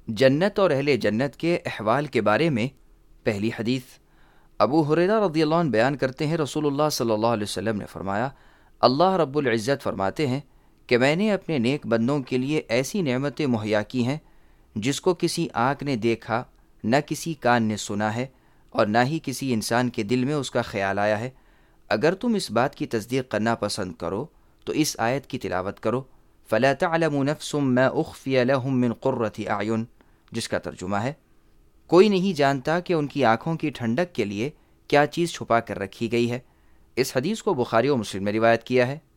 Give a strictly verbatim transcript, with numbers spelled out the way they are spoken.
जन्नत और अहले जन्नत के अहवाल के बारे में पहली हदीस। अबू हुरैरा रज़ियल्लाहु अन्हु बयान करते हैं, रसूलुल्लाह सल्लल्लाहु अलैहि वसल्लम ने फरमाया, अल्लाह रब्बुल इज़्ज़त फरमाते हैं कि मैंने अपने नेक बंदों के लिए ऐसी नेमतें मुहैया की हैं जिसको किसी आँख ने देखा, न किसी कान ने सुना है और न ही किसी इंसान के दिल में उसका ख्याल आया है। अगर तुम इस बात की तस्दीक करना पसंद करो तो इस आयत की तिलावत करो, फ़ला तअलमु नफ्सुम मा उख़फ़िय लहुम मिन क़ुर्रति अयुन, जिसका तर्जुमा है, कोई नहीं जानता कि उनकी आँखों की ठंडक के लिए क्या चीज़ छुपा कर रखी गई है। इस हदीस को बुखारी और मुस्लिम में रिवायत किया है।